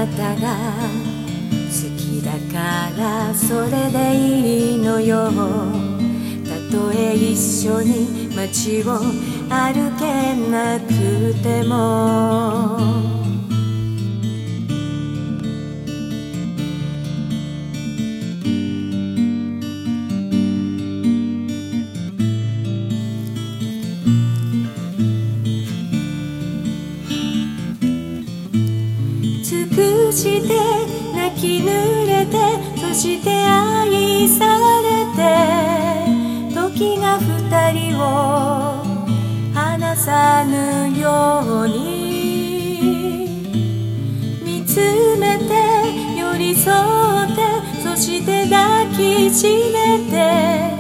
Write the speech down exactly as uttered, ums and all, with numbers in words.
たが好きだからそれでいいのよ。たとえ一緒に街を歩けなくても尽くして泣き濡れてそして愛されて時が二人を離さぬように見つめて寄り添ってそして抱きしめて